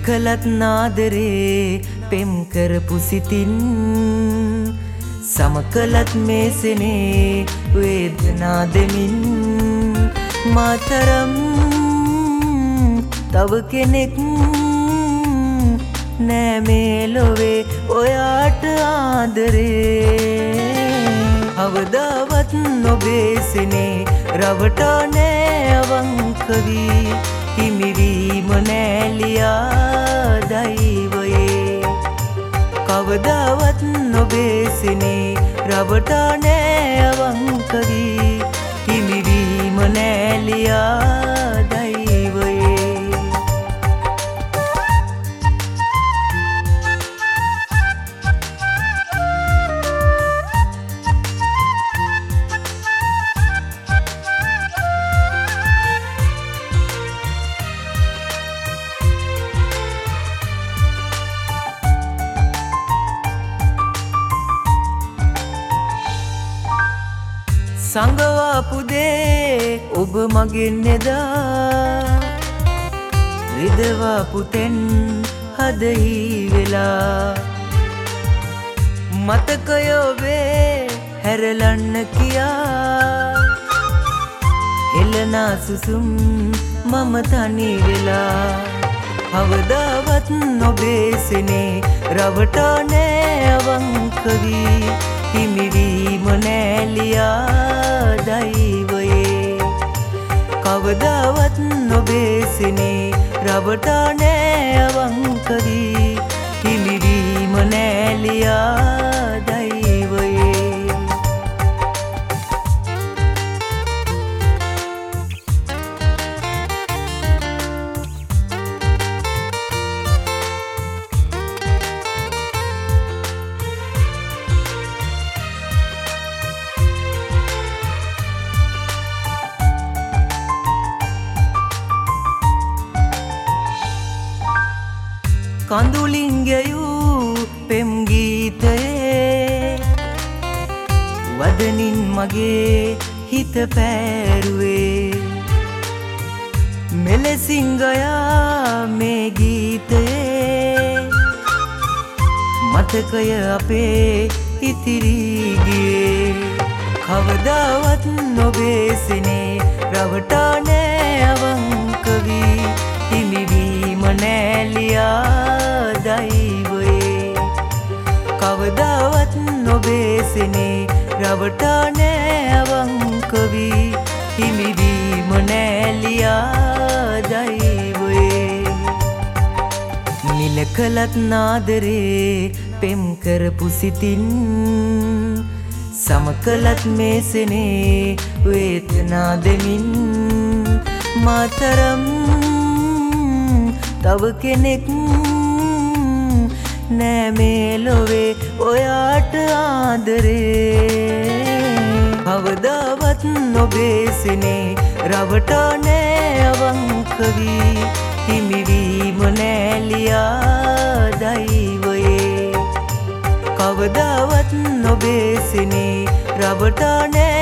කළත් නාදරේ පෙම් කරපු සිතින් සම කළත් මේසනේ වේදනා දෙමින් මාතරම් තව කෙනෙක් නෑ මේ ලොවේ ඔයාට ආදරේ අවදාවත් නොබේසනේ රවටා නෑ අවංකවී හිමිවීම නෑලියා දෛවයේ කවදාවත් නොබේසනේ රවටා නෑ අවංකවී හිමිවීම නෑලියා දෛවයේ සංගවාපු දේ ඔබ මගෙන් එදා රිදවාපු තෙන් හදෙහි වෙලා මතකය ඔබේ හැරලන්න කියා එළනා සුසුම් මම තනි වෙලා අවදාවත් නොබේසනේ රවටා නෑ අවංකවී හිමිවීම නෑලියා දෛවයේ කවදාවත් නොබේසනේ රවටා නෑ අවංකවී හිමිවීම නෑලියා දෛවයේ කඳුලින් ගැයූ පෙම් ගීතයේ වදනින් මගේ හිත පෑරුවේ මෙලෙසින් ගයා මේ ගීතයේ මතකය අපේ ඉතිරි ගියේ කවදාවත් නොබේසනේ රවටා නෑ අවංකවී හිමිවීම නෑලියා දෛවයේ කවදාවත් නොබේසනේ රවටා නෑ අවංකවී හිමිවීම නෑලියා දෛවයේ නිල කළත් නාදරේ පෙම් කරපු සිතින් සම කළත් මේසනේ වේදනා දෙමින් මාතරම් තව කෙනෙක් නෑ මේ ලොවේ ඔයාට ආදරේ කවදාවත් නොබේසනේ රවටා නෑ අවංකවී හිමිවීම නෑලියා දෛවයේ කවදාවත් නොබේසනේ රවටා නෑ